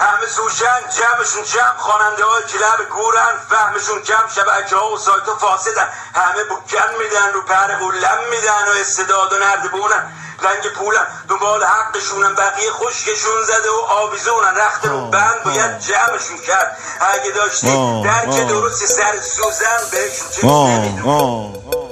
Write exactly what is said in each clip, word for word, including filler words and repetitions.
همه سوشن جمعشون جمع، خواننده های کلب گورن، فهمشون کم، شبکه ها و سایت ها فاسدن، همه بکن میدن رو پر قلم میدن و استعداد و نردبونن، رنگ پولن دنبال حقشونن، بقیه خشکشون زده و آویزونن، رخت رو بند باید جمعشون کرد، اگه داشتی درک درست سر سوزن بهشون چیز نمیدون.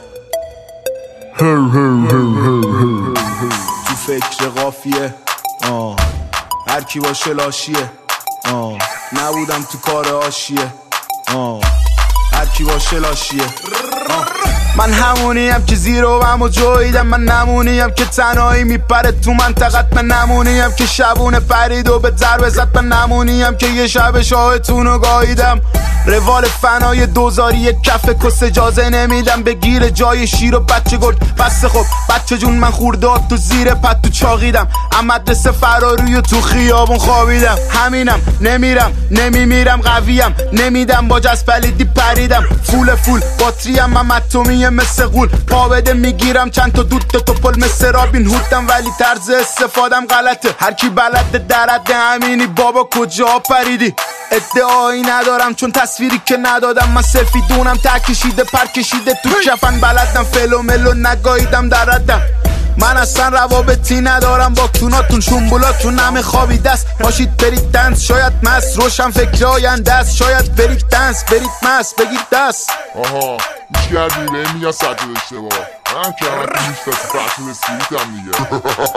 تو فکر قافیه هر کی باشه لاشیه، نبودم تو کار آشیه، هر کی باشه لاشیه. من همونیم که زیرو و جویدم، من نمونیم که تنهایی میپره تو منطقت، من نمونیم که شبونه پرید و به ضربه زد، من نمونیم که یه شب شاهتون رو گاهیدم، روال فنای دوزاری یک کف کس اجازه نمیدم بگیر جای شیر و بچه گرد. بس خب بچه جون من خورداد تو زیر پد تو چاقیدم، اما مدرسه فراروی و تو خیابون خوابیدم، همینم نمیرم نمیمیرم قویم، نمیدم با جست پلیدی پریدم، فول فول باتریم من متومیه مثل غول، پا بده میگیرم چند تا دود تو پل مثل رابین هودم، ولی طرز استفادم غلطه، هر کی بلده درد همینی بابا کجا پریدی. ادعایی ندارم چون تصویری که ندادم، من سفیدونم تا کشیده پر کشیده تو کفن، بلدم فلو ملو نگاهیدم در ردم، من اصلا روابطی ندارم با کناتون شنبولاتون، همه خوابی دست باشید برید دنس، شاید مست روشن فکر آینده است، شاید برید دنس برید مست بگید دست. آها میش کردی به این میگن سطح داشته با من که همه پیش دست فرشون استریتم دیگه.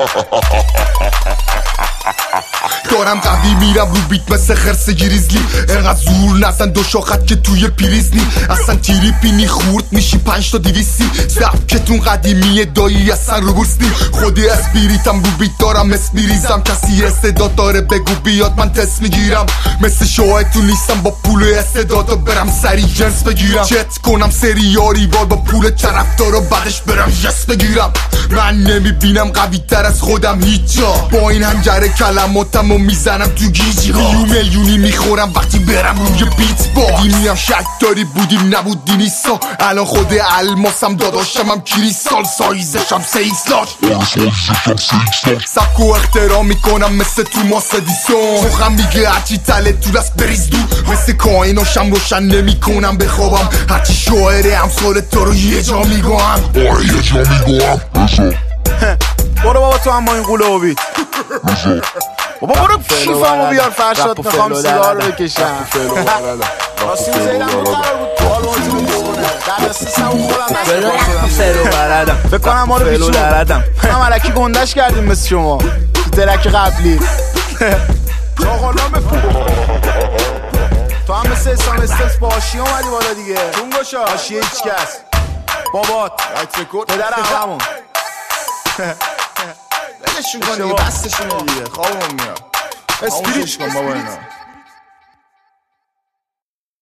دارم قوی میرم رو بیت مثل خرس گریزلی، انقدر زور نزن دو شاخت که توی پیریزنی، اصلا تیریپینی خورد میشی پنج تا دیویستی، سبکتون قدیمیه دایی اصلا رو بورسنی، خودی اسپیریتم رو بیت دارم اسپیریزم، کسی استعداد داره بگو بیاد من تست میگیرم، مثل شاهتون نیستم با پول استعدادا برم سری جنس بگیرم، چت کنم سریاری وال با پول طرفدارا بعدش برم جس بگیرم، من نمیبینم قوی تر از خودم هیچ جا، با این هنجره کلماتم و میزنم تو گیجی ها، میلیون میلیونی میخورم وقتی برم روی بیت با میام شک داری بودیم نبودی نیستا، الان خود الماسم داداشم هم کریستال، سایزشم سیسلاش سبک و احترام میکنم مثل تو ماس ادیسون، مخم میگه هرچی تله تو دست بریز دو، مثل کائناشم روشن نمیکنم بخوابم، هرچی شاعره همسال تو رو یه جا میگوهم، آره یه جا میگوهم. برو بابا تو هم با این قوله و بیت بابا برو کیفمو بیار فرشاد، میخوام سیگار رو بکشم. راستی زیدم بود قرار بود تو آلوانتون بزنه در دستیستم و خودم نشد فکر کنم ما رو بیچون هم علکی گندش کردیم مثل شما تو درک قبلی. چاقالا بفون تو هم مثل اسان استرس با آشیه اومدی بالا دیگه، چون گوشا آشیه هیچ کس بابات پدر همون بلشون کن دیگه، بستشون دیگه، خوابمون میاد، اسپریت کن بابا اینا.